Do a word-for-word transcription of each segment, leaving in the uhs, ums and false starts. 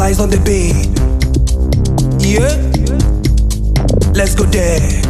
lies on the bed. Yeah, let's go there.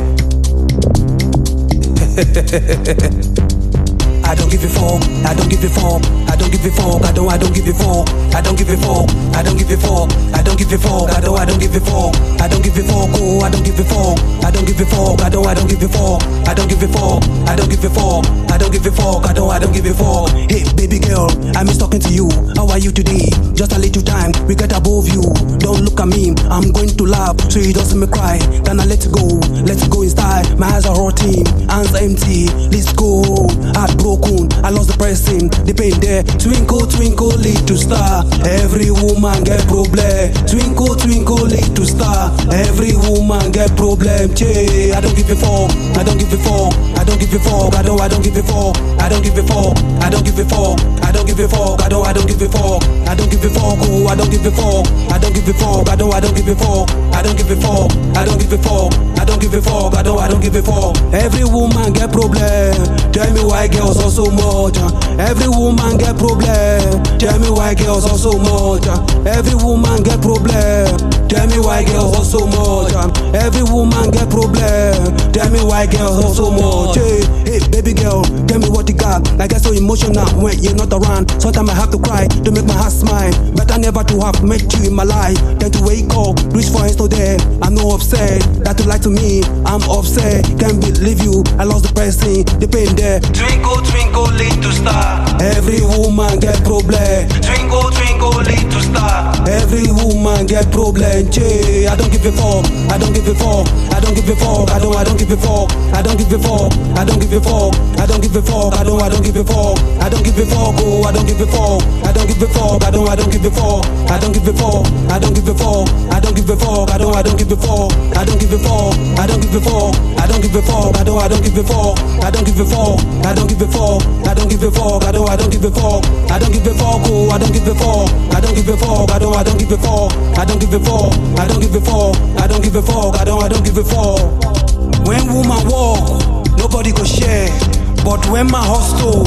I don't give a fuck, I don't give a fuck, I don't give a fuck, I don't, I don't give a fuck, I don't give a fuck, I don't give a fuck, I don't give a fuck, I don't, I don't give a fuck, I don't give a fuck, oh, I don't give a fuck, I don't give a fuck, I don't, I don't give a fuck, I don't give a fuck, I don't give a fuck, I don't give a fuck, I don't, I don't give a fuck. Hey, baby girl, I miss talking to you. How are you today? Just a little time, we get above you. Don't look at me, I'm going to laugh, so you don't see me cry. Then I let it go, let it go inside. My eyes are rotting, hands empty. Let's go, heart broken. I lost the pressing, the pain there. Twinkle, twinkle, little star. Every woman get problem. Twinkle, twinkle, little star. Every woman get problem. Che, I don't give a fuck. I don't give a fuck. I don't give a fuck. I don't. I don't give a fuck. I don't give a fuck. I don't give a fuck. I don't give a fuck. I don't. I don't give a fuck. I don't give a fuck. Oh, I don't give a fuck. I don't give a fuck. I don't. I don't give a fuck. I don't give a fuck. I don't give a fuck. I don't give a fuck. I don't. I don't give a fuck. Every woman get problem. Tell me why girls are so much. Every woman get problem. Tell me why girls are so much. Every woman get problem. Tell me why girls are so much. Every woman get problem. Tell me why girls are so much. Hey, hey, baby girl, tell me what you got. I get so emotional when you're not around. Sometimes I have to cry to make my heart smile. Better never to have met you in my life than to wake up, reach for hands today. I'm no upset that you like to me. I'm upset, can't believe you. I lost the pressing, the pain there. Twinkle, twinkle, little star. Every woman get problem. Twinkle, twinkle, little star. Every woman get problem. Che, I don't give a fuck. I don't give a fuck. I don't give a fuck. I don't. I don't give a fuck. I don't give a fuck. I don't give a fuck. I don't give a fuck. I don't. I don't give a fuck. I don't give a fuck. Oh, I don't give a fuck. I don't give a fuck. I don't. I don't give a fuck. I don't give a fuck. I don't give a fuck. I don't give a fuck. I don't. I don't give a fuck. I don't give a fuck. I don't give a fuck. I don't give a fuck. I don't. I don't give a fuck. I don't give a fuck. I don't give a fuck. I don't give a fuck. I don't. I don't give a fuck. I don't give a fuck. Oh, I don't give a fuck. I don't give a fuck. I don't. I don't give a fuck. I don't give a fuck. I don't give a fuck. I don't give a fuck. I don't. I don't give a fuck. When woman walk, nobody go share. But when my hustle,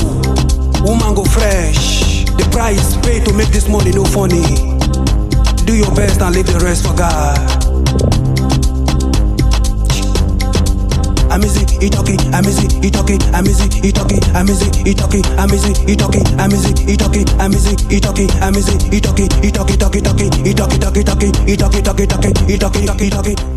woman go fresh. The price paid to make this money no funny. Do your best and leave the rest for God. I'm easy, he talking, I'm easy, he talking, I'm easy, he talking, I'm easy, he talking, I'm easy, he talking, I'm easy, he talking, I'm easy, he talking, I'm easy, he talking, he talking, talking, talking, he talking, talking, talking, he talking, talking, talking, he talking, talking, talking.